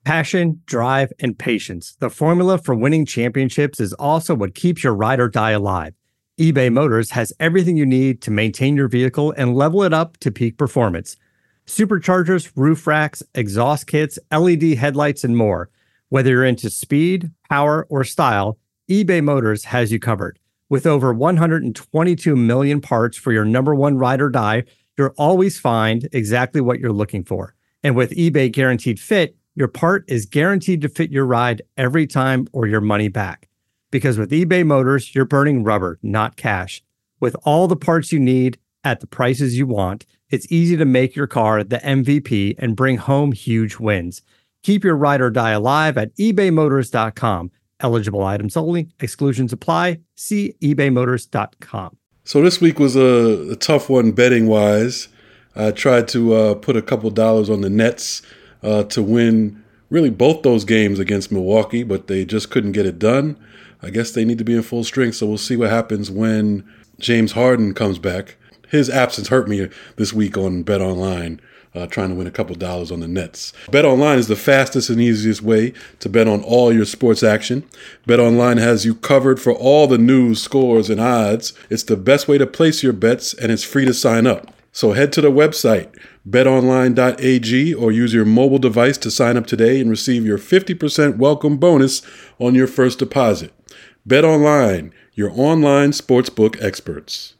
Passion, drive, and patience. The formula for winning championships is also what keeps your ride or die alive. eBay Motors has everything you need to maintain your vehicle and level it up to peak performance. Superchargers, roof racks, exhaust kits, LED headlights, and more. Whether you're into speed, power, or style, eBay Motors has you covered. With over 122 million parts for your number one ride or die, you'll always find exactly what you're looking for. And with eBay Guaranteed Fit, your part is guaranteed to fit your ride every time or your money back. Because with eBay Motors, you're burning rubber, not cash. With all the parts you need at the prices you want, it's easy to make your car the MVP and bring home huge wins. Keep your ride or die alive at ebaymotors.com. Eligible items only. Exclusions apply. See ebaymotors.com. So this week was a tough one betting-wise. I tried to put a couple dollars on the Nets to win really both those games against Milwaukee, but they just couldn't get it done. I guess they need to be in full strength, so we'll see what happens when James Harden comes back. His absence hurt me this week on BetOnline, trying to win a couple dollars on the Nets. BetOnline is the fastest and easiest way to bet on all your sports action. BetOnline has you covered for all the news, scores, and odds. It's the best way to place your bets, and it's free to sign up. So head to the website, betonline.ag, or use your mobile device to sign up today and receive your 50% welcome bonus on your first deposit. BetOnline, your online sportsbook experts.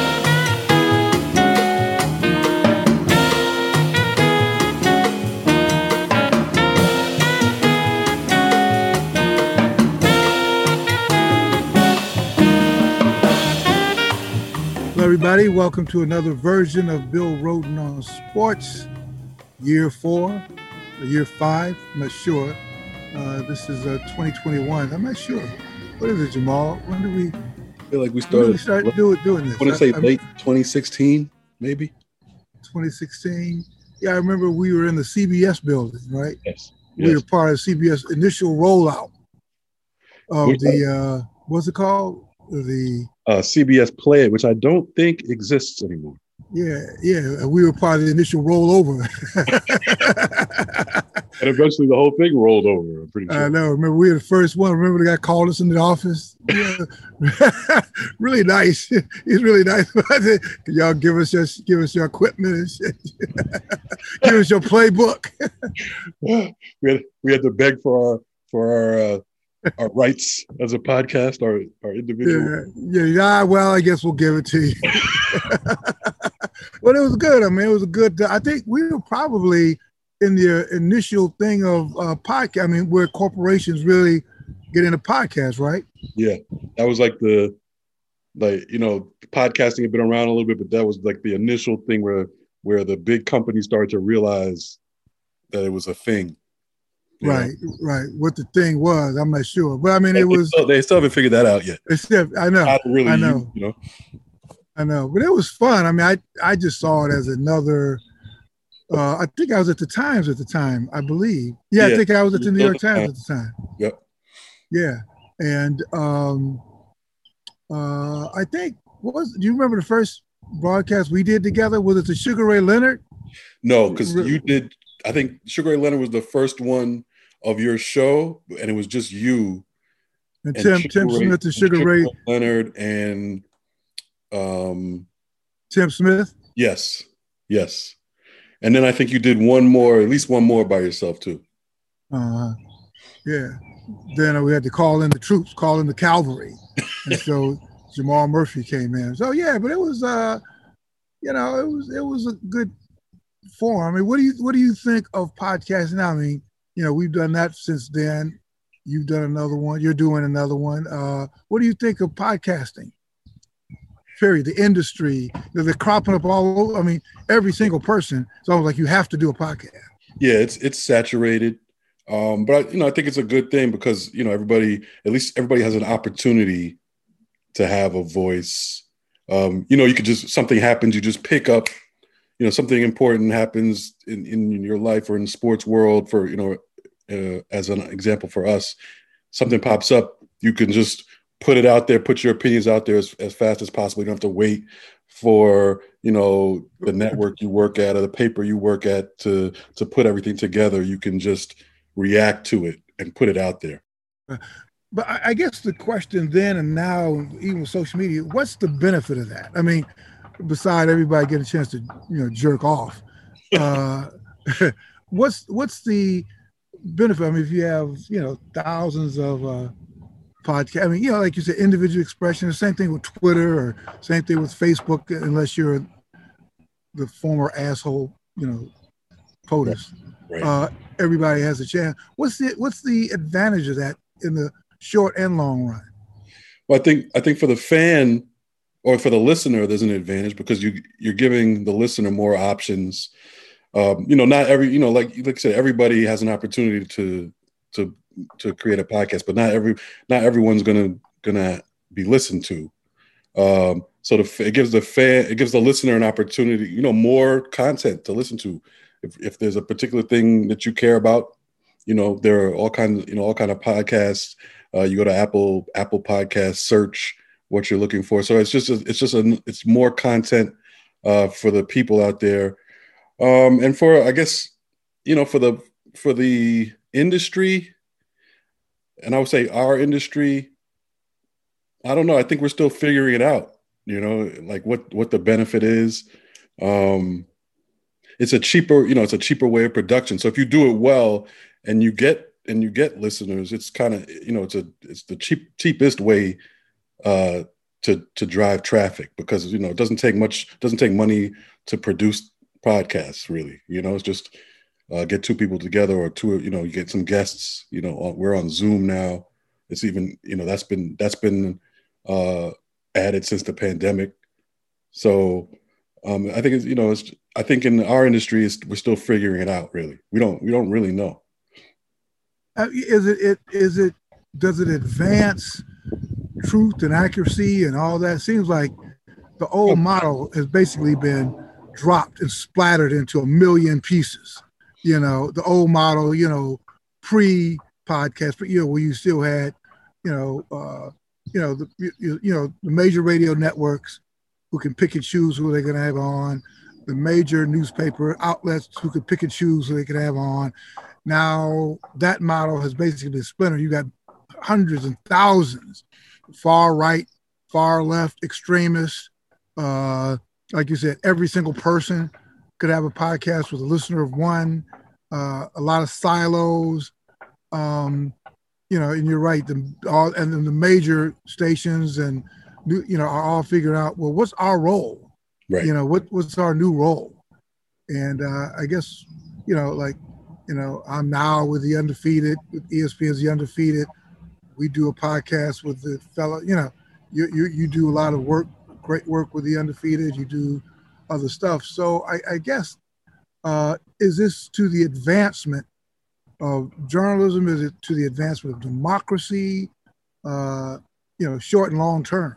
Hello, everybody. Welcome to another version of Bill Rhoden on Sports. Year 4 or year 5, I'm not sure. This is 2021. I'm not sure. What is it, Jamal? When did we? I feel like we started doing this. I want to say late 2016, maybe. 2016. Yeah, I remember we were in the CBS building, right? Yes. We were part of CBS initial rollout of the what's it called? The CBS Play, which I don't think exists anymore. Yeah. We were part of the initial rollover. And eventually the whole thing rolled over, I'm pretty sure. I know. Remember, we were the first one. Remember the guy called us in the office? Yeah. Really nice. He's really nice. Can y'all give us your equipment and shit? Give us your playbook. we had to beg for our rights as a podcast, our individual. Yeah. Well, I guess we'll give it to you. Well, it was good. I mean, it was a good. I think we were probably in the initial thing of podcast. I mean, where corporations really get into podcasts, right? Yeah, that was like podcasting had been around a little bit, but that was like the initial thing where the big companies started to realize that it was a thing. Right. What the thing was, I'm not sure, but I mean, they still haven't figured that out yet. I know. I know, but it was fun. I mean, I just saw it as another. I think I was at the Times at the time, I believe. Yeah, I think I was at the New York Times at the time. Yep. Yeah, and I think do you remember the first broadcast we did together? Was it the Sugar Ray Leonard? No, because you did. I think Sugar Ray Leonard was the first one of your show, and it was just you and Tim Smith, the Sugar Ray Leonard, and Tim Smith. Yes, and then I think you did at least one more by yourself too. Yeah. Then we had to call in the troops, call in the cavalry, and so Jamal Murphy came in. So yeah, but it was it was a good forum. I mean, what do you think of podcasting now? I mean, we've done that since then. You've done another one. You're doing another one. What do you think of podcasting? Period. The industry, they're cropping up all over. I mean, every single person. It's almost like you have to do a podcast. Yeah, it's saturated. But I think it's a good thing because everybody has an opportunity to have a voice. You could just, something happens, you just pick up. Something important happens in your life or in the sports world. For as an example for us, something pops up, you can just put it out there, put your opinions out there as fast as possible. You don't have to wait for the network you work at or the paper you work at to put everything together. You can just react to it and put it out there. But I guess the question then and now, even with social media, what's the benefit of that? I mean, beside everybody getting a chance to jerk off, what's the benefit? I mean, if you have thousands of podcasts, I mean, like you said, individual expression. The same thing with Twitter, or same thing with Facebook, unless you're the former asshole, POTUS. Right. Everybody has a chance. What's the advantage of that in the short and long run? Well, I think for the fan or for the listener, there's an advantage because you're giving the listener more options. Not every, like I said, everybody has an opportunity to create a podcast, but not everyone's gonna be listened to. So it gives the listener an opportunity, more content to listen to. If there's a particular thing that you care about, there are all kind of podcasts. You go to Apple Podcasts, search what you're looking for. So it's more content for the people out there, and for, I guess, for the industry, and I would say our industry. I don't know. I think we're still figuring it out. Like what the benefit is. It's a cheaper way of production. So if you do it well and you get listeners, it's kind of, it's the cheapest way to drive traffic, because it doesn't take money to produce podcasts, really. It's just get two people together, or you get some guests. We're on Zoom now. It's even, that's been added since the pandemic. So I think I think in our industry, we're still figuring it out. Really, we don't really know. Does it advance truth and accuracy and all that? It seems like the old model has basically been dropped and splattered into a million pieces. The old model, pre-podcast, but where you still had, the major radio networks who can pick and choose who they're going to have on, the major newspaper outlets who can pick and choose who they can have on. Now that model has basically been splintered. You got hundreds and thousands, far right, far left, extremists. Like you said, every single person could have a podcast with a listener of one. A lot of silos. And you're right. The major stations and are all figuring out, well, what's our role? Right. What's our new role? And I guess I'm now with the Undefeated, with ESPN's The Undefeated. We do a podcast with the fellow. You do a lot of work, great work with the Undefeated. You do other stuff. So I guess is this to the advancement of journalism? Is it to the advancement of democracy? Short and long term.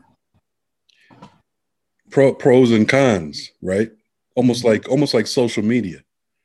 Pros and cons, right? Almost like social media,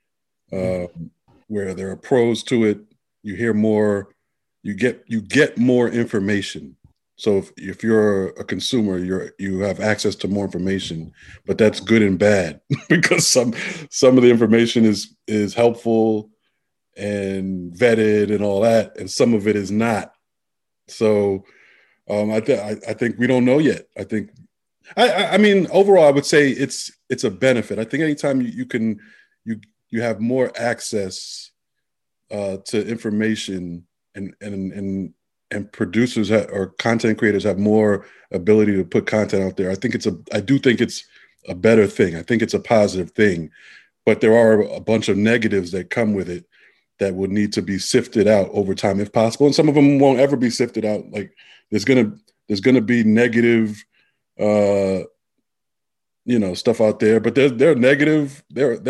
where there are pros to it. You hear more, you get more information. So if you're a consumer, you have access to more information, but that's good and bad because some of the information is helpful and vetted and all that, and some of it is not. So I think we don't know yet. I mean, overall, I would say it's a benefit. I think anytime you have more access to information, and producers or content creators have more ability to put content out there, I do think it's a better thing. I think it's a positive thing, but there are a bunch of negatives that come with it that would need to be sifted out over time if possible. And some of them won't ever be sifted out. Like there's gonna be negative stuff out there, but there are negative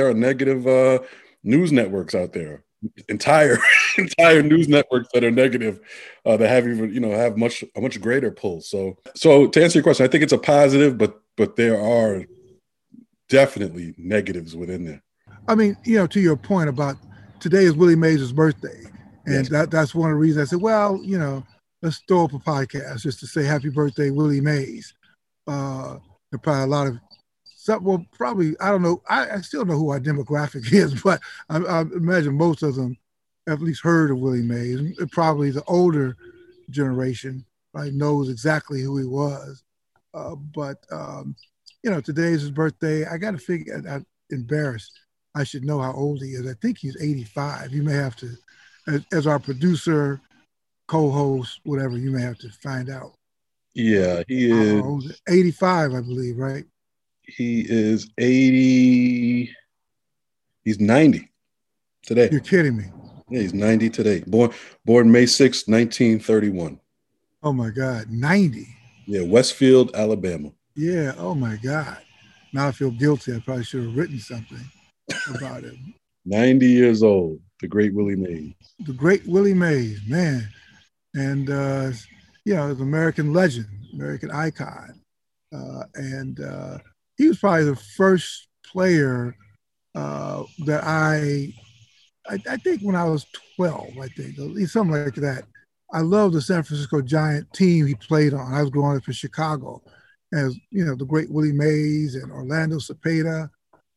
news networks out there, entire news networks that are negative, that have even have a much greater pull. So to answer your question, I think it's a positive, but there are definitely negatives within there. I mean, to your point about today is Willie Mays' birthday, and yes. That's one of the reasons I said, well, let's throw up a podcast just to say happy birthday, Willie Mays. There are probably a lot of I don't know. I still know who our demographic is, but I imagine most of them at least heard of Willie Mays. And probably the older generation, right, knows exactly who he was. But today's his birthday. I got to figure. I'm embarrassed. I should know how old he is. I think he's 85. You may have to, as our producer, co-host, whatever, you may have to find out. Yeah, he is 85, I believe, right? He is 80. He's 90 today. You're kidding me. Yeah, he's 90 today. Born May 6, 1931. Oh my God, 90. Yeah, Westfield, Alabama. Yeah, oh my God. Now I feel guilty. I probably should have written something about him. 90 years old, the great Willie Mays. The great Willie Mays, man. And, the American legend, American icon. And he was probably the first player that I think when I was 12, I think, something like that. I love the San Francisco Giant team he played on. I was growing up in Chicago. As, the great Willie Mays and Orlando Cepeda,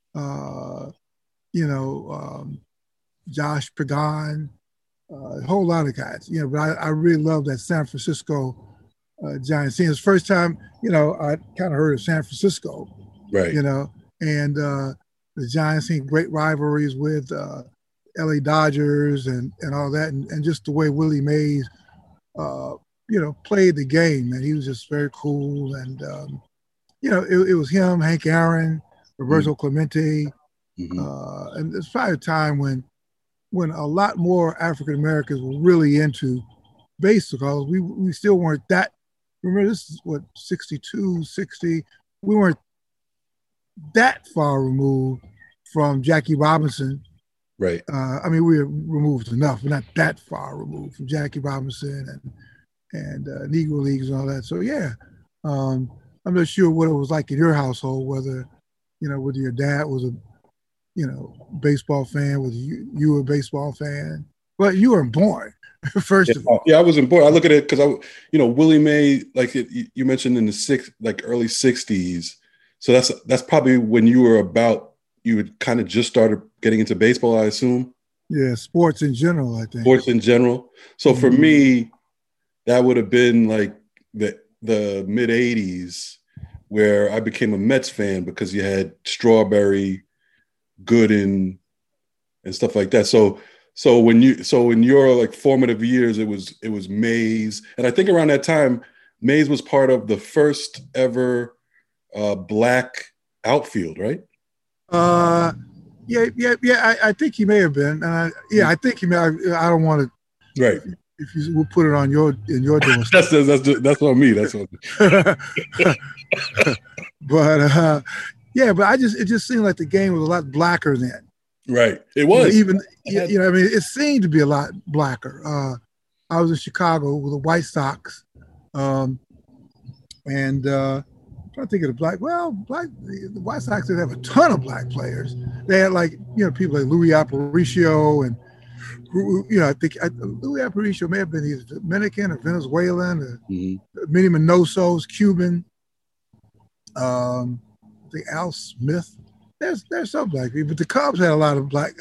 Josh Pagan, a whole lot of guys, but I really love that San Francisco Giants team. It's the first time, I kind of heard of San Francisco, right? And the Giants team, great rivalries with LA Dodgers and all that. And just the way Willie Mays, played the game, man. He was just very cool. And, it was him, Hank Aaron, Roberto Clemente. And it's probably a time when a lot more African Americans were really into baseball. We still weren't that, remember this is what, 62, 60. We weren't that far removed from Jackie Robinson. Right. We were removed enough, but not that far removed from Jackie Robinson and Negro Leagues and all that. So yeah, I'm not sure what it was like in your household, whether your dad was a baseball fan, whether you were a baseball fan. But you weren't born, first of all. Yeah, I wasn't born. I look at it because Willie May, like you mentioned in the early 60s. So that's probably when you had kind of just started getting into baseball, I assume. Yeah, sports in general, I think. Sports in general. So for me, that would have been like the mid 80s, where I became a Mets fan because you had Strawberry, Gooden, and stuff like that. So in your like formative years, it was Mays, and I think around that time, Mays was part of the first ever black outfield, right? Yeah. I think he may have been. I think he may. I don't want to. Right. If you will put it on in your doorstep. that's on me. That's on me. But it just seemed like the game was a lot blacker then. Right. It was. It seemed to be a lot blacker. I was in Chicago with the White Sox, and I'm thinking of the White Sox didn't have a ton of black players. They had people like Louis Aparicio and I think Louis Aparicio may have been either Dominican or Venezuelan or Minnie Minoso's Cuban. I think Al Smith. There's some black people, but the Cubs had a lot of black.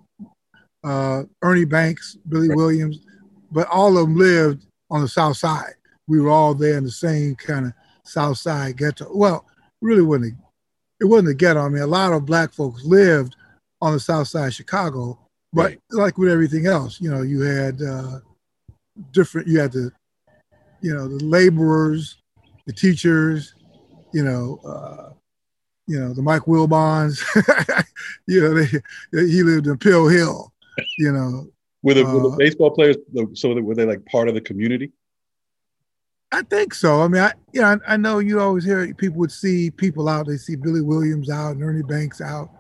Ernie Banks, Billy Williams, but all of them lived on the South Side. We were all there in the same kind of South Side ghetto. Well, really it wasn't a ghetto. A lot of black folks lived on the South Side of Chicago, but like with everything else, you had you had the laborers, the teachers, the Mike Wilbons, he lived in Pill Hill, Were the baseball players, were they like part of the community? I think so. I know you always hear people would see people out. They see Billy Williams out and Ernie Banks out.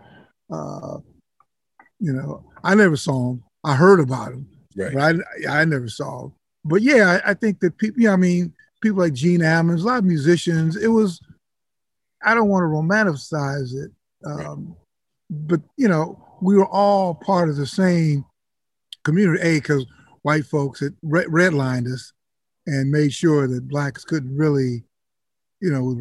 I never saw him. I heard about him, right? But I never saw him. But yeah, I think that people. People like Gene Ammons, a lot of musicians. It was. I don't want to romanticize it, but we were all part of the same community. Because white folks had redlined us and made sure that blacks couldn't really with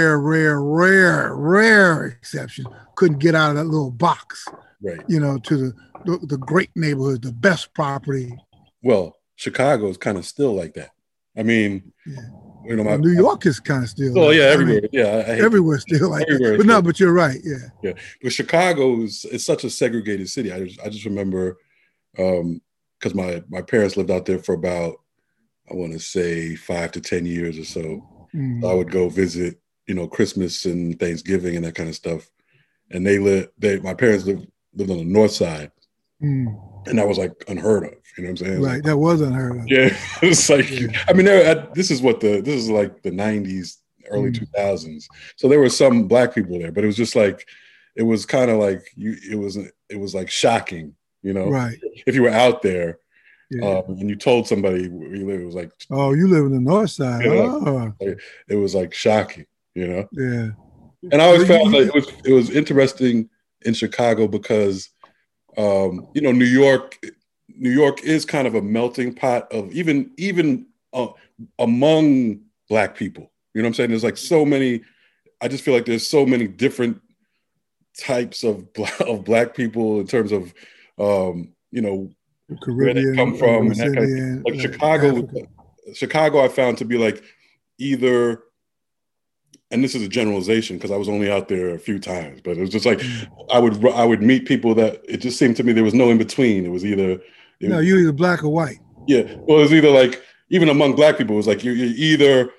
rare exception, couldn't get out of that little box, right. To the great neighborhood, the best property. Well, Chicago is kind of still like that. I mean, New York is kind of still. Oh, yeah, everywhere. Everywhere still like that. But no, but you're right. Yeah. Yeah. But Chicago is such a segregated city. I just remember because my parents lived out there for about, I want to say 5 to 10 years or so. Mm. I would go visit, Christmas and Thanksgiving and that kind of stuff. And my parents lived on the north side. Mm. And that was like unheard of. You know what I'm saying? Right. That was unheard of. Yeah. It's like, I mean, this is like the 90s, early 2000s. So there were some Black people there, but it was just like, it was kind of like it was like shocking, right. If you were out there and you told somebody where you live, it was like, oh, you live in the north side. It was like shocking, Yeah. And I always found that it was interesting in Chicago because, New York is kind of a melting pot of even among Black people. You know what I'm saying? There's like so many. I just feel like there's so many different types of Black people in terms of, Caribbean, where they come from, and that kind of, like Chicago. Chicago, I found to be like either, and this is a generalization because I was only out there a few times, but it was just like I would meet people that it just seemed to me there was no in between. It was either you're either Black or white. Yeah, well, it was either like even among Black people, it was like you're either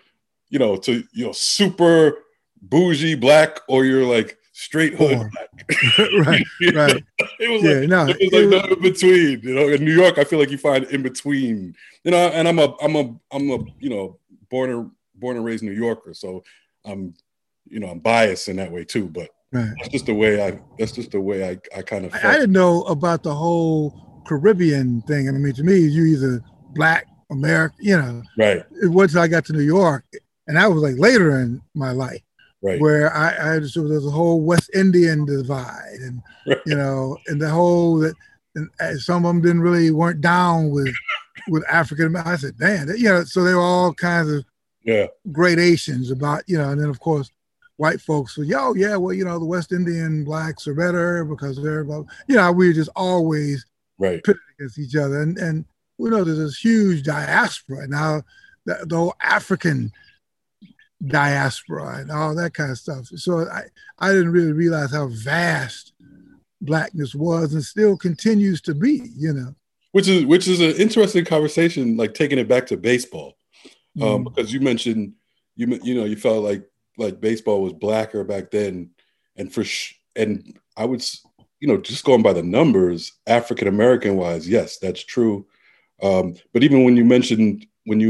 super bougie Black or you're like straight hood Black. Right. It was like no in between. In New York, I feel like you find in between. And I'm a born and raised New Yorker, so I'm biased in that way too. But that's just the way I kind of felt. I didn't know about the whole Caribbean thing. I mean, to me, you either Black, American, Right. Once I got to New York, and that was like later in my life. Right. Where I understood there's a whole West Indian divide, and and the whole that, and some of them weren't down with African. I said, damn, so they were all kinds of gradations about, and then of course, white folks were, the West Indian Blacks are better because they're, we were just always pitted against each other, and we know there's this huge diaspora now, the whole African diaspora and all that kind of stuff. So I didn't really realize how vast Blackness was and still continues to be, Which is an interesting conversation, like taking it back to baseball, because you mentioned you felt like baseball was blacker back then, and and I would just going by the numbers, African American wise, yes, that's true. But even when you mentioned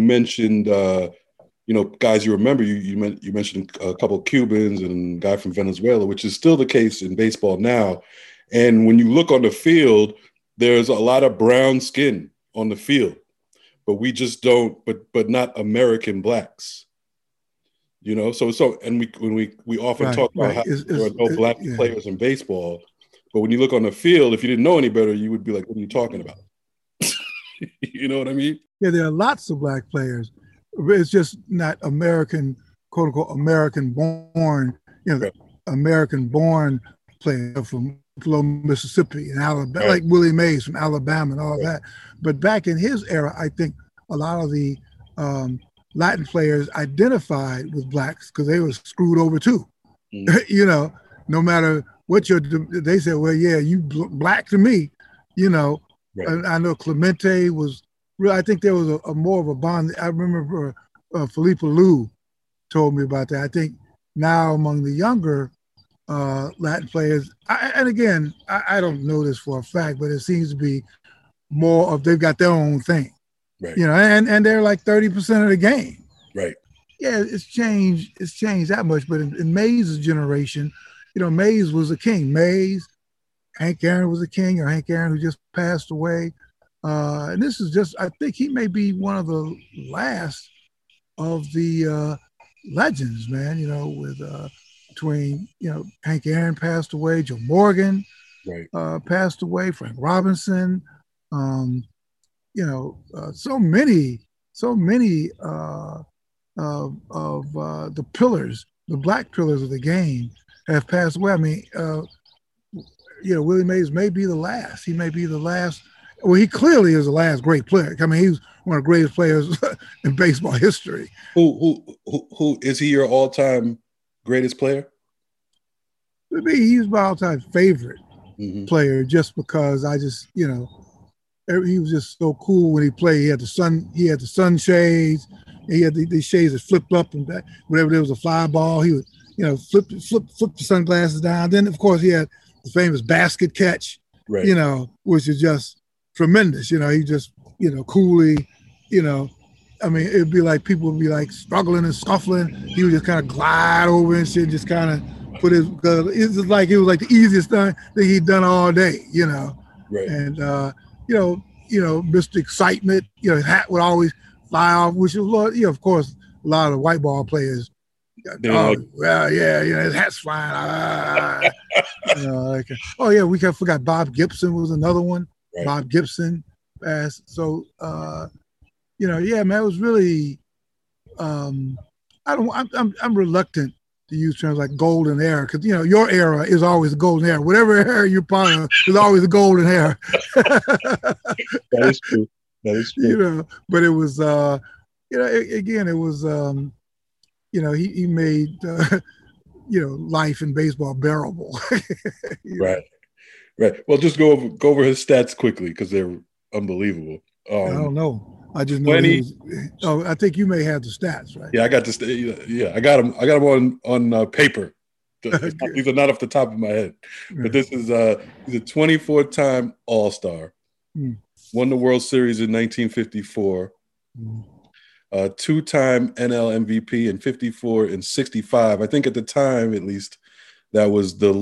guys you remember, you mentioned a couple of Cubans and a guy from Venezuela, which is still the case in baseball now. And when you look on the field, there's a lot of brown skin on the field, but we just don't, but not American Blacks, So and we often talk about how there are no Black players in baseball, but when you look on the field, if you didn't know any better, you would be like, what are you talking about? You know what I mean? Yeah, there are lots of Black players. It's just not American, quote unquote, American born, American born player from Mississippi and Alabama, like Willie Mays from Alabama and all that. But back in his era, I think a lot of the Latin players identified with Blacks because they were screwed over too. No matter what they said, well, yeah, you Black to me, And I know Clemente was. I think there was a more of a bond. I remember Felipe Lou told me about that. I think now among the younger Latin players, and again, I don't know this for a fact, but it seems to be more of they've got their own thing, right? And they're like 30% of the game, right? Yeah, it's changed. It's changed that much. But in Mays' generation, Mays was a king. Mays, Hank Aaron was a king, or Hank Aaron who just passed away. And this is just, I think he may be one of the last of the legends, man, with between, Hank Aaron passed away, Joe Morgan passed away, Frank Robinson, so many the pillars, the black pillars of the game, have passed away. I mean, Willie Mays may be the last. He may be the last. Well, he clearly is the last great player. I mean, he was one of the greatest players in baseball history. Who is he? Your all-time greatest player? To me, he's my all-time favorite player, just because he was just so cool when he played. He had the sunshades. He had the shades that flipped up and back. Whenever there was a fly ball, he would, flip the sunglasses down. Then, of course, he had the famous basket catch, right. Which is just tremendous. He just, coolly, I mean, it'd be like people would be like struggling and scuffling. He would just kind of glide over and shit, just kind of put his, it was like the easiest thing that he'd done all day, Right. And, Mr. Excitement, his hat would always fly off, which is, of course, a lot of white ball players. His hat's flying. We forgot Bob Gibson was another one. Right. Bob Gibson passed. So, man, it was really. I'm reluctant to use terms like golden era because your era is always the golden era. Whatever era you're part of is always the golden era. That is true. That is true. But it was, again, it was. He made, life in baseball bearable. Right. Well, just go over his stats quickly because they're unbelievable. I don't know. I just know I think you may have the stats, right? Yeah, I got I got them on paper. These are not off the top of my head. But this is he's a 24-time All-Star. Won the World Series in 1954. 2-time NL MVP in 54 and 65. I think at the time, at least, that was the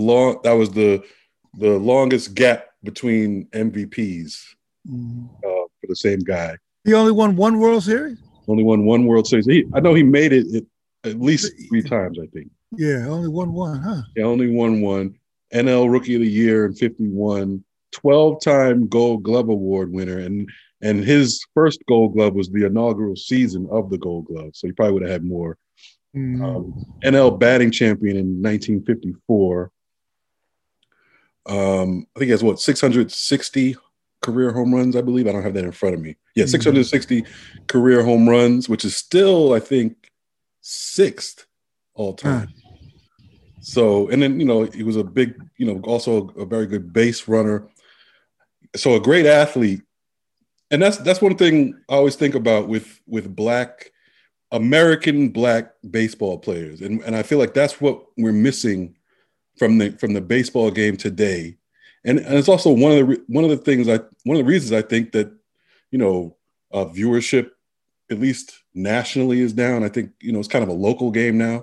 longest gap between MVPs for the same guy. He only won one World Series? Only won one World Series. I know he made it at least 3 times, I think. Yeah, only won one, huh? Yeah, only won one. NL Rookie of the Year in 51. 12-time Gold Glove Award winner. And his first Gold Glove was the inaugural season of the Gold Glove. So he probably would have had more. NL batting champion in 1954. I think he has 660 career home runs, I believe. I don't have that in front of me. Yeah, 660 career home runs, which is still, I think, 6th all time. So, and then, he was a big, also a very good base runner. So a great athlete. And that's one thing I always think about with American black baseball players. And I feel like that's what we're missing from the baseball game today. And it's also one of the reasons I think that, viewership, at least nationally, is down. I think, it's kind of a local game now.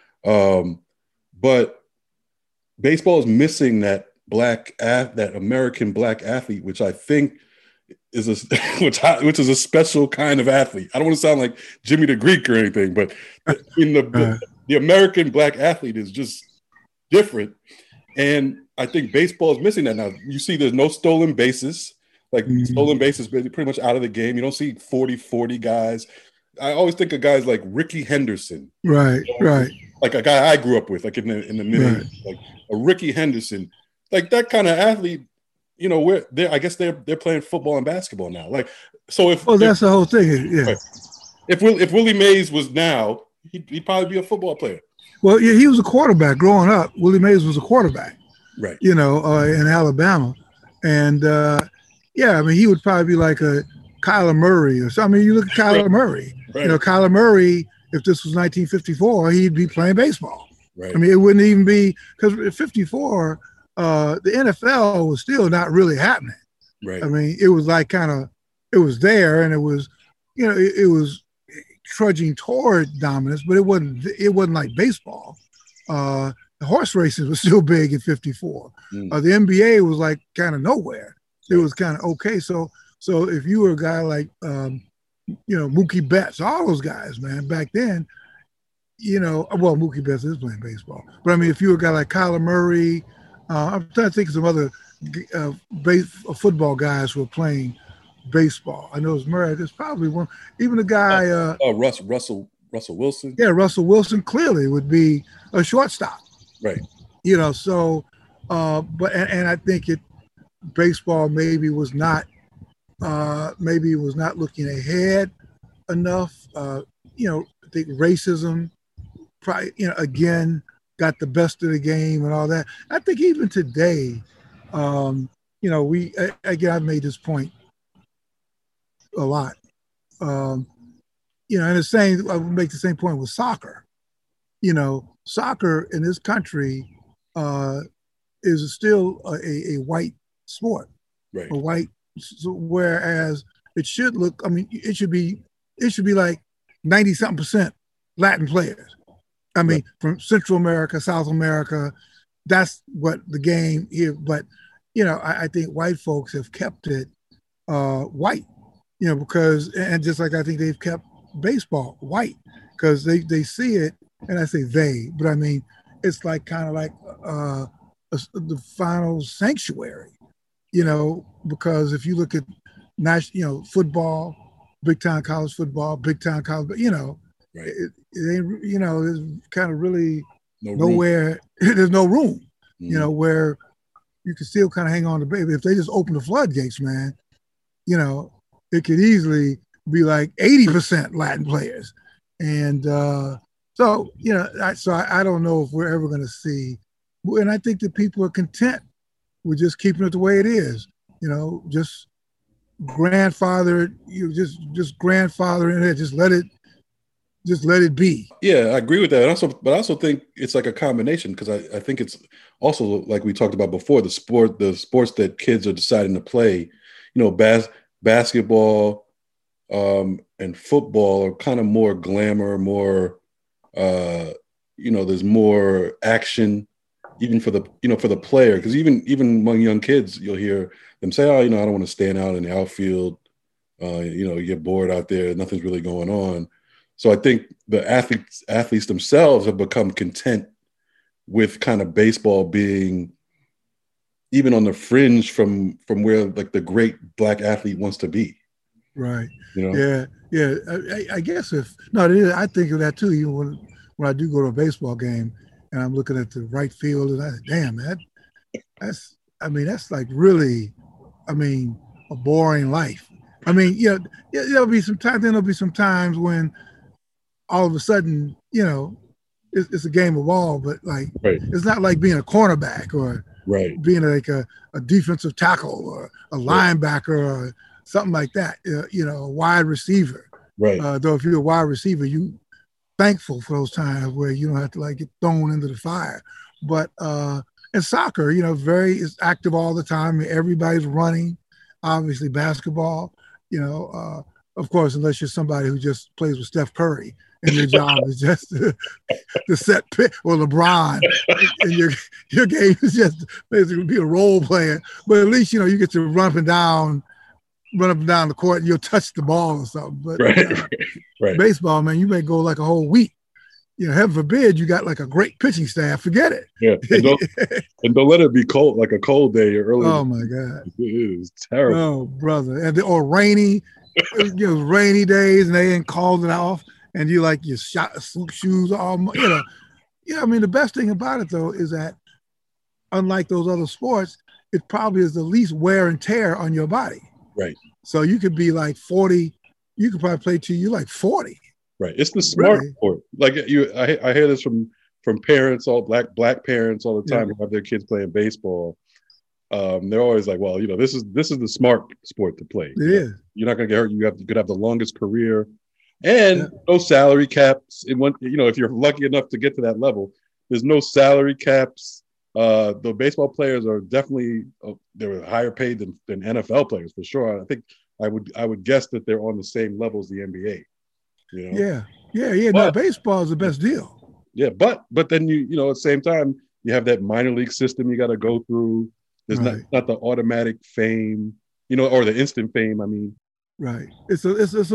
But baseball is missing that American black athlete, which I think is which is a special kind of athlete. I don't want to sound like Jimmy the Greek or anything, but the American black athlete is just different. And I think baseball is missing that now. You see there's no stolen bases. Like stolen bases pretty much out of the game. You don't see 40-40 guys. I always think of guys like Ricky Henderson. Right. Like a guy I grew up with, like in the mid, like a Ricky Henderson. Like that kind of athlete, I guess they're playing football and basketball now. Like, so that's the whole thing. Yeah. Right. If Willie Mays was now, he'd probably be a football player. Well, yeah, he was a quarterback growing up. Willie Mays was a quarterback, right? In Alabama, and he would probably be like a Kyler Murray or something. I mean, you look at Kyler Murray. Right. Kyler Murray, if this was 1954, he'd be playing baseball. Right. I mean, it wouldn't even be because at 54, the NFL was still not really happening. Right. I mean, it was like it was there, and it was, it was trudging toward dominance, but it wasn't like baseball. The horse races were still big in 54. The NBA was like kind of nowhere. It was kind of okay. So if you were a guy like, Mookie Betts, all those guys, man, back then, Mookie Betts is playing baseball. But I mean, if you were a guy like Kyler Murray, I'm trying to think of some other football guys who are playing baseball. I know it's Murray. There's probably one. Even the guy. Russell Russell Wilson. Yeah, Russell Wilson clearly would be a shortstop. Right. So, but I think baseball maybe was not looking ahead enough. I think racism probably, again, got the best of the game and all that. I think even today, I've made this point a lot. And I would make the same point with soccer. Soccer in this country is still a white sport, right? A white, whereas it should look. I mean, it should be like 90-something% Latin players. I mean, right. From Central America, South America, that's what the game here. But I think white folks have kept it white. Because just like I think they've kept baseball white because they see it, and I say they, but I mean it's like kind of like the final sanctuary, because if you look at football, big time college football, big time college, right. it ain't, there's kind of really nowhere. There's no room, where you can still kind of hang on to baby. If they just open the floodgates, man, it could easily be like 80% Latin players. And so I don't know if we're ever going to see. And I think that people are content with just keeping it the way it is, just grandfather, just grandfather in it, just let it be. Yeah, I agree with that. But I also think it's like a combination because I think it's also like we talked about before, the sports that kids are deciding to play, basketball and football are kind of more glamour, more, there's more action even for the player. Because even among young kids, you'll hear them say, oh, I don't want to stand out in the outfield. You get bored out there. Nothing's really going on. So I think the athletes themselves have become content with kind of baseball being even on the fringe from where like the great black athlete wants to be. Right. Yeah. I guess I think of that too. Even when I do go to a baseball game and I'm looking at the right field and I say, damn, that's like really, a boring life. There'll be some times when all of a sudden, it's a game of ball, but like, right. It's not like being a cornerback or right. being like a defensive tackle or a linebacker or something like that, a wide receiver. Right. Though if you're a wide receiver, you thankful for those times where you don't have to like get thrown into the fire. But in soccer, it's active all the time. Everybody's running. Obviously, basketball, of course, unless you're somebody who just plays with Steph Curry and your job is just to set pick or LeBron, and your game is just basically be a role player. But at least you get to run up and down the court and you'll touch the ball or something. But right. Baseball, man, you may go like a whole week. Heaven forbid you got like a great pitching staff. Forget it. Yeah, and don't let it be cold, like a cold day early. Oh my God, it is terrible. Oh brother, or rainy, rainy days, and they ain't called it off, and you like your shoes all. The best thing about it though is that unlike those other sports, it probably is the least wear and tear on your body. Right. So you could be like 40. You could probably play till you like 40. Right. It's the smart sport. Like I hear this from parents, all black parents all the time who have their kids playing baseball. They're always like, well, this is the smart sport to play. Yeah. You're not going to get hurt. You could have the longest career, and no salary caps. If you're lucky enough to get to that level, there's no salary caps. The baseball players are definitely they're higher paid than NFL players for sure. I think I would guess that they're on the same level as the NBA. Yeah. No, baseball is the best deal. Yeah, but then at the same time you have that minor league system you got to go through. There's not the automatic fame, or the instant fame. I mean, right. It's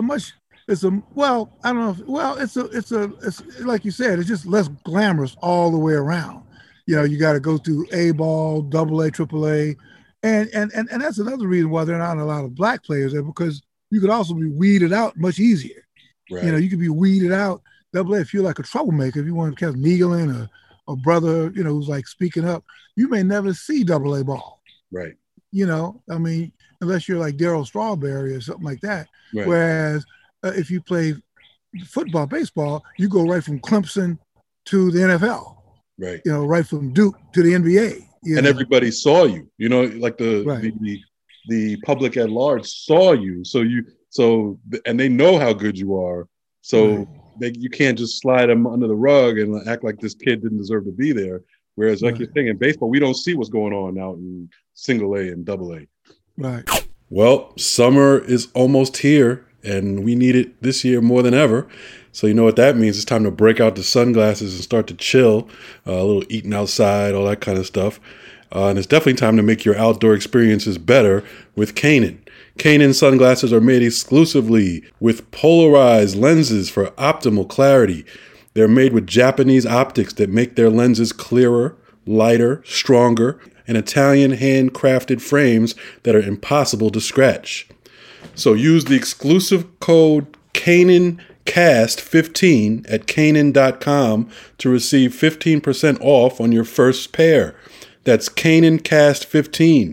like you said, it's just less glamorous all the way around. You got to go through A ball, AA, AAA, and that's another reason why there are not a lot of black players there, because you could also be weeded out much easier. Right. You could be weeded out Double A, if you're like a troublemaker, if you want to catch needling or a brother, who's like speaking up, you may never see Double A ball. Right. I mean, unless you're like Darryl Strawberry or something like that. Right. Whereas if you play football, baseball, you go right from Clemson to the NFL. Right. Right from Duke to the NBA. And everybody saw you. Like right. the public at large saw you. And they know how good you are. So you can't just slide them under the rug and act like this kid didn't deserve to be there. Whereas, like you're saying, in baseball, we don't see what's going on out in single A and double A. Right. Well, summer is almost here, and we need it this year more than ever. So you know what that means. It's time to break out the sunglasses and start to chill, a little eating outside, all that kind of stuff. And it's definitely time to make your outdoor experiences better with Kaenon. Kaenon sunglasses are made exclusively with polarized lenses for optimal clarity. They're made with Japanese optics that make their lenses clearer, lighter, stronger, and Italian handcrafted frames that are impossible to scratch. So use the exclusive code KaenonCast15 at Kaenon.com to receive 15% off on your first pair. That's KaenonCast15,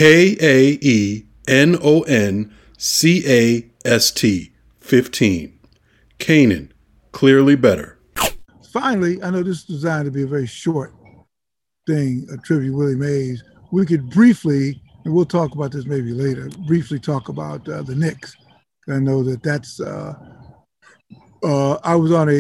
KaenonCast 15. Kaenon, clearly better. Finally, I know this is designed to be a very short thing, a tribute Willie Mays. We could briefly, and we'll talk about this maybe later, briefly talk about the Knicks. I know that's. I was on a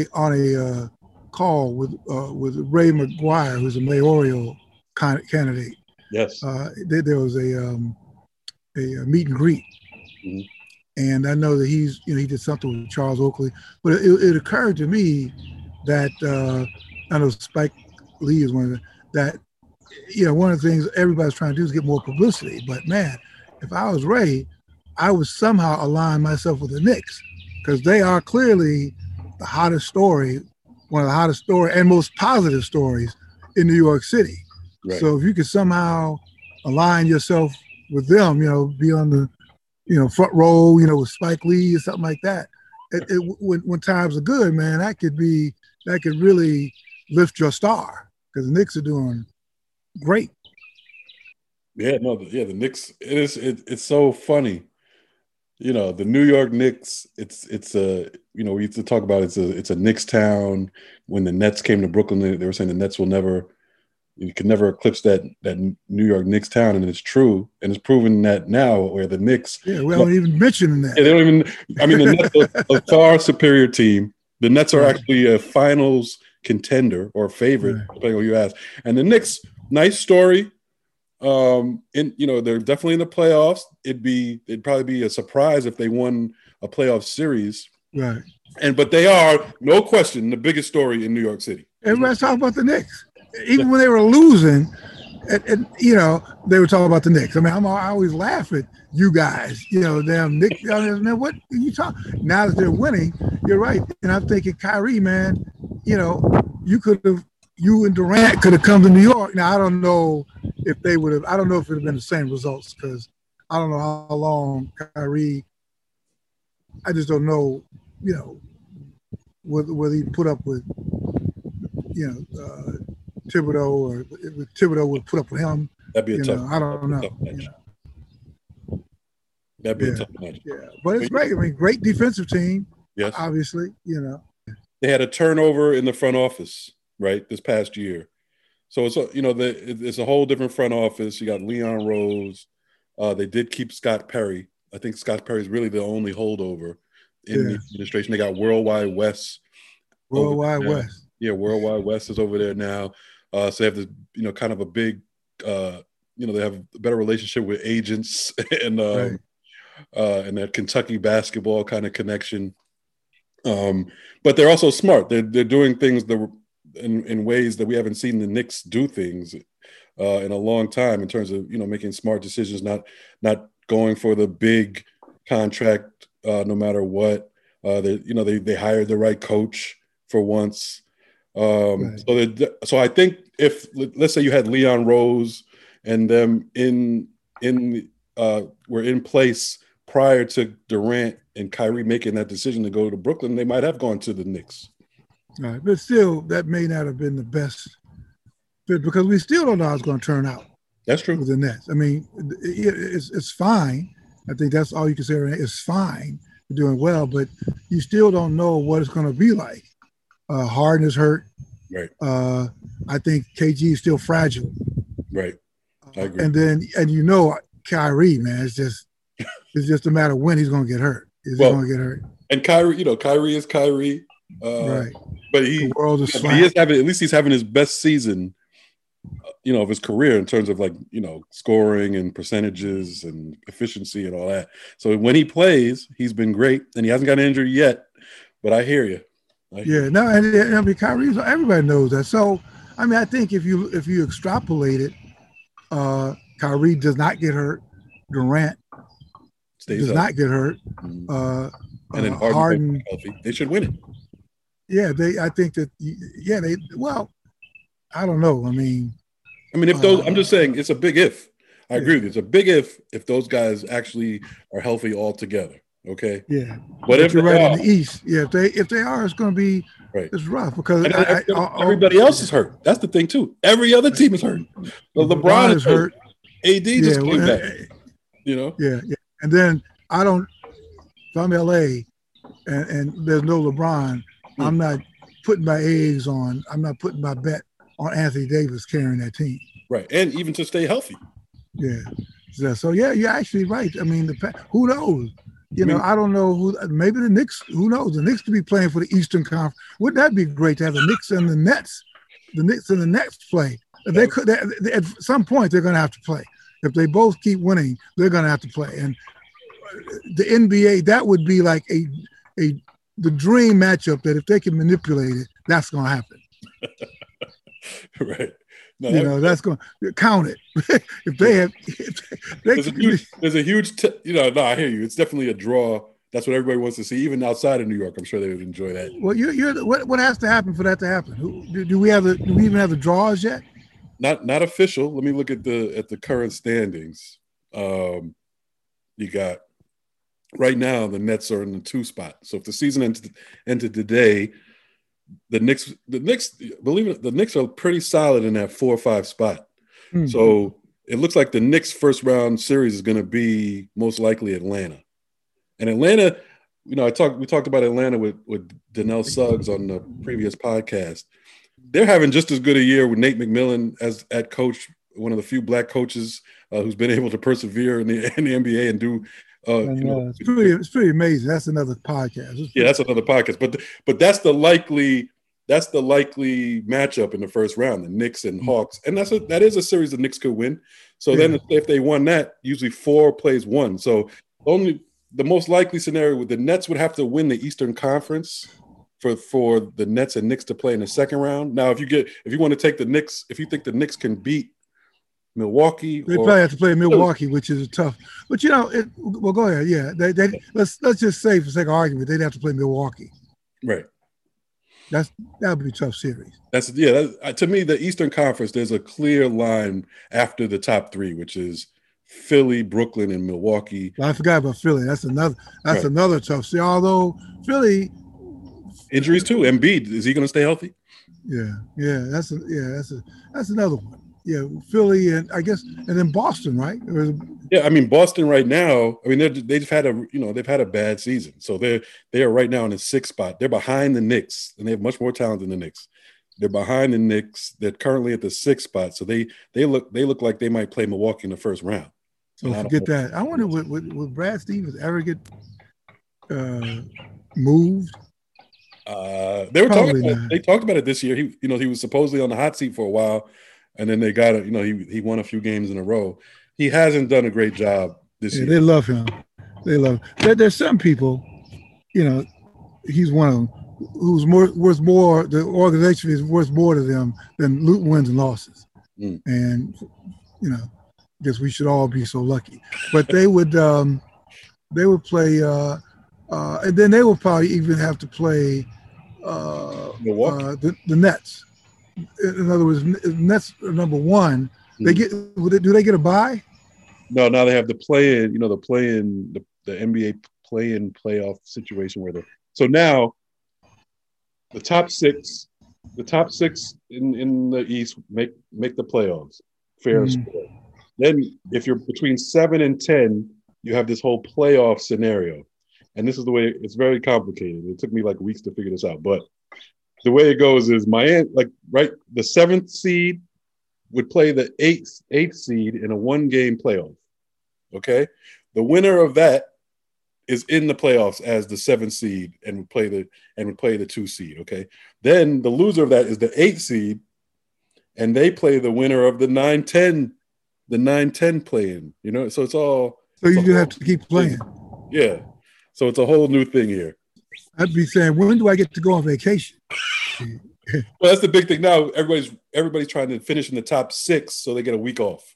call with Ray McGuire, who's a mayoral candidate. Yes. There was a meet and greet, and I know that he did something with Charles Oakley. But it occurred to me that I know Spike Lee is one of that. One of the things everybody's trying to do is get more publicity. But man, if I was Ray, I would somehow align myself with the Knicks because they are clearly the hottest story, one of the hottest story and most positive stories in New York City. Right. So if you could somehow align yourself with them, be on the, front row, with Spike Lee or something like that. When times are good, man, that could really lift your star because the Knicks are doing great. The Knicks. It's so funny. The New York Knicks. It's we used to talk about it's a Knicks town. When the Nets came to Brooklyn, they were saying the Nets you could never eclipse that New York Knicks town, and it's true, and it's proven that now where the Knicks. Yeah, we don't even mention that. Yeah, they don't even. I mean, the Nets are a far superior team. The Nets are actually a finals contender or favorite, depending on who you ask. And the Knicks, nice story. They're definitely in the playoffs. It'd probably be a surprise if they won a playoff series. Right. But they are, no question, the biggest story in New York City. Everybody's talking about the Knicks. Even when they were losing, and they were talking about the Knicks. I mean, I always laugh at you guys. Damn Knicks. Man, what are you talking? Now that they're winning, you're right. And I'm thinking, Kyrie, man, you and Durant could have come to New York. Now I don't know if they would have. I don't know if it would have been the same results because I don't know how long Kyrie. I just don't know. Whether he put up with, Thibodeau or if Thibodeau would put up with him. That'd be a tough. I don't know. That'd be a tough match. Yeah, but it's great. I mean, great defensive team. Yes, obviously. They had a turnover in the front office, right, this past year. So it's a whole different front office. You got Leon Rose. They did keep Scott Perry. I think Scott Perry is really the only holdover in the administration. They got Worldwide West. Worldwide West. Yeah, Worldwide West is over there now. So they have this, kind of a big, they have a better relationship with agents and that Kentucky basketball kind of connection. But they're also smart. They're doing things in ways that we haven't seen the Knicks do things in a long time in terms of making smart decisions, not going for the big contract no matter what. They hired the right coach for once. So I think if let's say you had Leon Rose and them were in place prior to Durant and Kyrie making that decision to go to Brooklyn, they might have gone to the Knicks. Right. But still, that may not have been the best fit because we still don't know how it's going to turn out That's true. with the Nets. I mean, it's fine. I think that's all you can say. It's fine. You're doing well, but you still don't know what it's going to be like. Harden is hurt. Right. I think KG is still fragile. Right. I agree. And you know, Kyrie, man, it's just a matter of when he's going to get hurt. Is he going to get hurt? And Kyrie, Kyrie is Kyrie. Right. But the world is at least he's having his best season, of his career in terms of scoring and percentages and efficiency and all that. So when he plays, he's been great, and he hasn't got an injury yet. But I hear you. No, and I mean Kyrie, everybody knows that. So I mean, I think if you extrapolate it, Kyrie does not get hurt. Durant does not get hurt. And then Harden healthy. They should win it. Yeah, I think that. Yeah, well, I don't know. I mean, if those, I'm just saying, it's a big if. I agree with you. It's a big if those guys actually are healthy all together. Okay. Yeah. But if you're right in the East, if they are, it's going to be it's rough because everybody else is hurt. That's the thing too. Every other team is hurt. Well, LeBron is hurt. AD just came back. Yeah. And then if I'm LA and there's no LeBron, I'm not putting my eggs on. I'm not putting my bet on Anthony Davis carrying that team. Right, and even to stay healthy. Yeah. So you're actually right. I mean, who knows? I don't know who. Maybe the Knicks. Who knows? The Knicks could be playing for the Eastern Conference. Wouldn't that be great to have the Knicks and the Nets? The Knicks and the Nets play. They could. At some point, they're going to have to play. If they both keep winning, they're going to have to play. And the NBA, that would be like the dream matchup. That if they can manipulate it, that's going to happen. Right. No, that's going to count it. If they have, there's a huge, no, I hear you. It's definitely a draw. That's what everybody wants to see, even outside of New York. I'm sure they would enjoy that. Well, what has to happen for that to happen? Do we even have the draws yet? Not official. Let me look at the current standings. You got right now the Nets are in the 2 spot. So if the season ended today, the Knicks, believe it, the Knicks are pretty solid in that 4 or 5 spot. Mm-hmm. So it looks like the Knicks' first round series is going to be most likely Atlanta. And Atlanta, we talked about Atlanta with Donnell Suggs on the previous podcast. They're having just as good a year with Nate McMillan as at coach, one of the few black coaches who's been able to persevere in the NBA and do. It's pretty amazing. That's another podcast. That's another podcast. But that's the likely matchup in the first round, the Knicks and Hawks, and that is a series the Knicks could win. So then if they won that, usually 4 plays 1. So the most likely scenario with the Nets would have to win the Eastern Conference for the Nets and Knicks to play in the second round. Now, if you want to take the Knicks, if you think the Knicks can beat Milwaukee, they probably have to play Milwaukee, which is tough. But well, go ahead. Yeah, let's just say for sake of argument, they'd have to play Milwaukee. Right. That would be a tough series. To me, the Eastern Conference, there's a clear line after the top 3, which is Philly, Brooklyn, and Milwaukee. Well, I forgot about Philly. That's another tough series. Although Philly injuries too. Embiid, is he going to stay healthy? Yeah. That's another one. Yeah, Philly and I guess, and then Boston, right? Boston right now. They've had a bad season, so they are right now in the 6th spot. They're behind the Knicks, and they have much more talent than the Knicks. They're behind the Knicks. They're currently at the 6th spot, so they look like they might play Milwaukee in the first round. So forget that. I wonder would Brad Stevens ever get moved? They talked about it this year. He was supposedly on the hot seat for a while. And then they got it. He won a few games in a row. He hasn't done a great job this year. They love him. There's some people, he's one of them who's worth more. The organization is worth more to them than wins and losses. Mm. And I guess we should all be so lucky. But they would play, and then they would probably even have to play Milwaukee, the Nets. In other words, Nets are number 1. Do they get a bye? No, now they have the play-in. The NBA play-in playoff situation so now the top six in the East make the playoffs, fair and square. Then if you're between 7 and 10, you have this whole playoff scenario. And this is the way it's very complicated. It took me like weeks to figure this out. But the way it goes is the 7th seed would play the 8th seed in a 1-game playoff. Okay? The winner of that is in the playoffs as the 7th seed and would play the 2 seed. Okay. Then the loser of that is the 8th seed, and they play the winner of the 9-10 play-in. You know, so it's all. So you have to keep playing. Yeah. So it's a whole new thing here. I'd be saying, when do I get to go on vacation? Well, that's the big thing now. Everybody's trying to finish in the top 6 so they get a week off.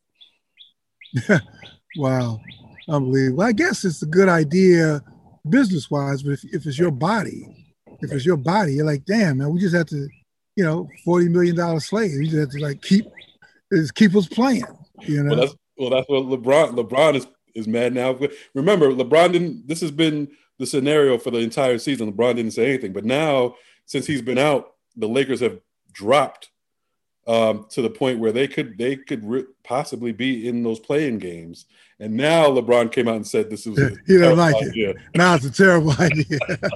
Wow. Unbelievable. I guess it's a good idea business-wise, but if it's your body, you're like, damn, man, we just have to, $40 million slave. You just have to like keep us playing. Well, that's what LeBron is mad now. Remember, LeBron didn't. This has been the scenario for the entire season. LeBron didn't say anything, but now since he's been out, the Lakers have dropped to the point where they could possibly be in those play-in games. And now LeBron came out and said this was he doesn't like it. Now it's a terrible idea.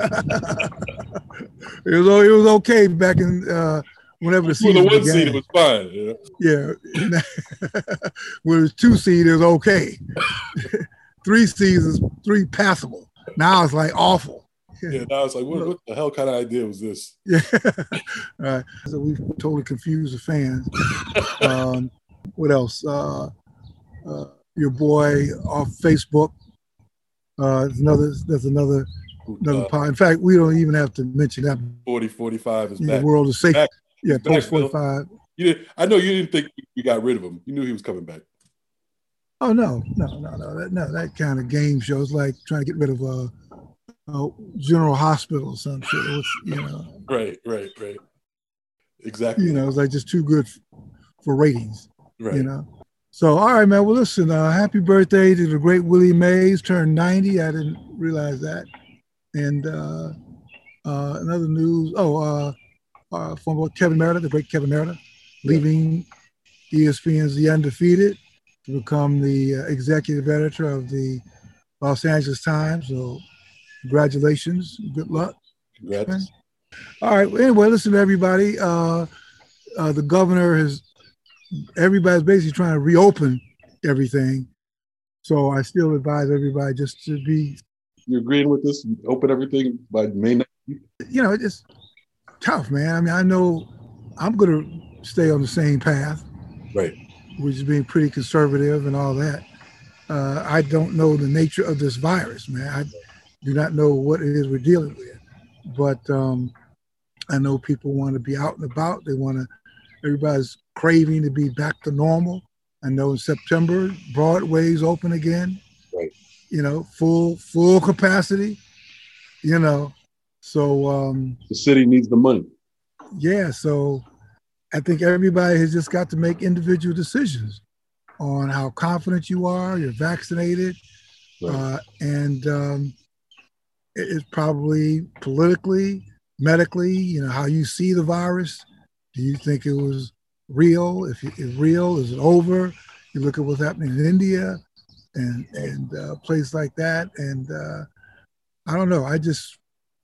It was okay back in whenever the season began. For the 1 seed, it was fine. Yeah. When it was 2 seed, it was okay. 3 seeds is 3 passable. Now it's like awful. Yeah, now it's like, what the hell kind of idea was this? Yeah. All right. So we've totally confused the fans. What else? Your boy off Facebook. There's another part. In fact, we don't even have to mention that. 40-45 is back. The world is safe. Back. Yeah, post 45. I know you didn't think we got rid of him. You knew he was coming back. Oh no. That kind of game show is like trying to get rid of General Hospital or some shit. Right. Exactly. It's like just too good for ratings. Right. So, all right, man. Well, listen, happy birthday to the great Willie Mays, turned 90. I didn't realize that. And another news, from Kevin Meredith, the great Kevin Meredith, leaving ESPN's The Undefeated to become the executive editor of the Los Angeles Times. So congratulations. Good luck. Congrats. All right. Well, anyway, listen to everybody. The governor everybody's basically trying to reopen everything. So I still advise everybody just to be. You agreeing with this? Open everything by May 9th? It's tough, man. I mean, I know I'm going to stay on the same path. Right. Which is being pretty conservative and all that. I don't know the nature of this virus, man. I do not know what it is we're dealing with. But I know people want to be out and about. Everybody's craving to be back to normal. I know in September, Broadway's open again. Right. Full capacity. So the city needs the money. Yeah, so I think everybody has just got to make individual decisions on how confident you are, you're vaccinated, right. And it's probably politically, medically, how you see the virus. Do you think it was real? If it's real, is it over? You look at what's happening in India and places like that. And I don't know. I just,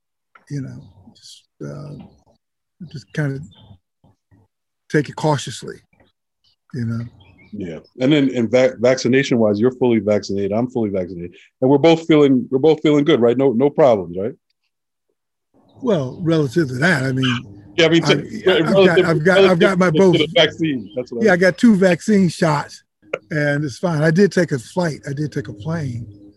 just kind of take it cautiously, Yeah, and then vaccination wise, you're fully vaccinated. I'm fully vaccinated, and we're both feeling good, right? No problems, right? Well, relative to that, I mean. Yeah, I mean, I've got my both vaccine. That's what I got 2 vaccine shots, and it's fine. I did take a flight. I did take a plane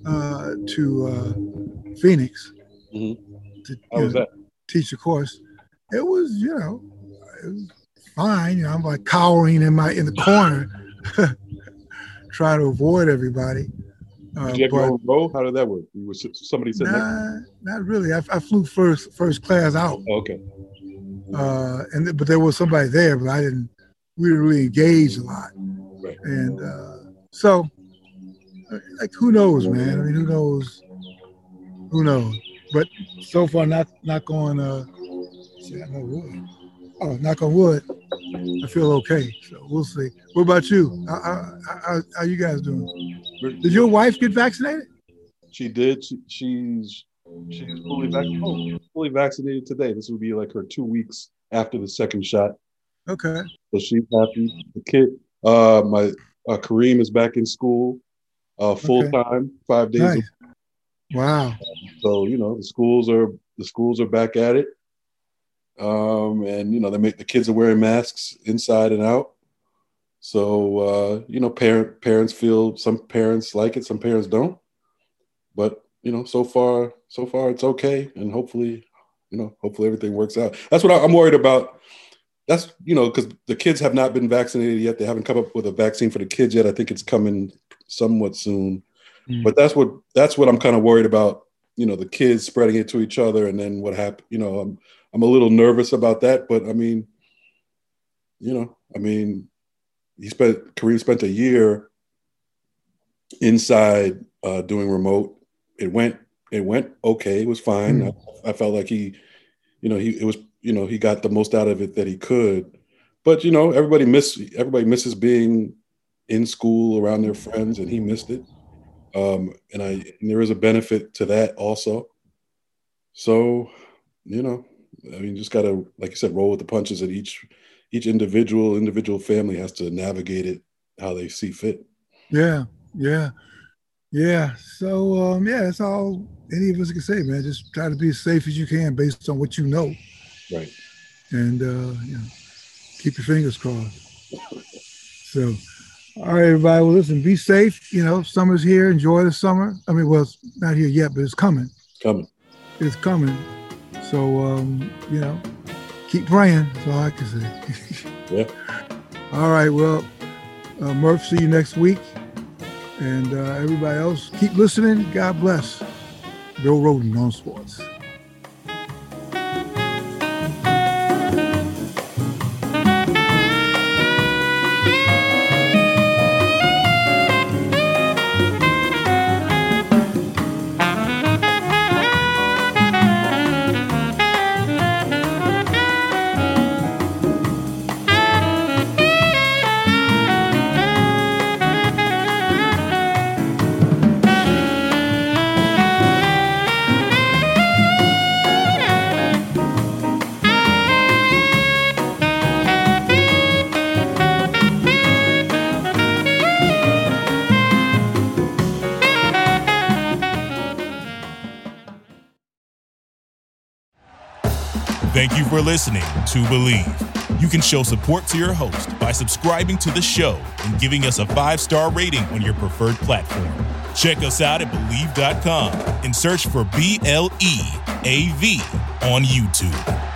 to Phoenix. Mm-hmm. How was that? Teach a course. It was, it was fine. I'm like cowering in the corner, trying to avoid everybody. Did you have your own row? How did that work? Somebody said not really. I flew first class out. Oh, okay. But there was somebody there, but we didn't really engage a lot. Right. And so, like, who knows, man? I mean, who knows? But so far, not going See, I know wood. Oh, knock on wood. I feel okay, so we'll see. What about you? How you guys doing? Did your wife get vaccinated? She did. She's fully vaccinated today. This will be like her 2 weeks after the second shot. Okay. So she's happy. The kid, my Kareem is back in school, full time, 5 days. Nice. Wow. So the schools are back at it, and the kids are wearing masks inside and out. So parents feel, some parents like it, some parents don't. But so far it's okay, and hopefully everything works out. That's what I'm worried about. That's because the kids have not been vaccinated yet. They haven't come up with a vaccine for the kids yet. I think it's coming somewhat soon. But that's what I'm kind of worried about. The kids spreading it to each other, and then what happened. I'm a little nervous about that. But Kareem spent a year inside doing remote. It went okay. It was fine. I felt like he got the most out of it that he could. But everybody misses being in school around their friends, and he missed it. And there is a benefit to that also. So, just gotta, like you said, roll with the punches, and each individual family has to navigate it how they see fit. Yeah. So, that's all any of us can say, man. Just try to be as safe as you can based on what you know. Right. And, keep your fingers crossed. So, all right, everybody. Well, listen, be safe. Summer's here. Enjoy the summer. I mean, well, it's not here yet, but it's coming. It's coming. So, keep praying. That's all I can say. Yeah. All right. Well, Murph, see you next week. And everybody else, keep listening. God bless. Bill Rhoden on Sports. Thank you for listening to Believe. You can show support to your host by subscribing to the show and giving us a 5-star rating on your preferred platform. Check us out at Believe.com and search for BLEAV on YouTube.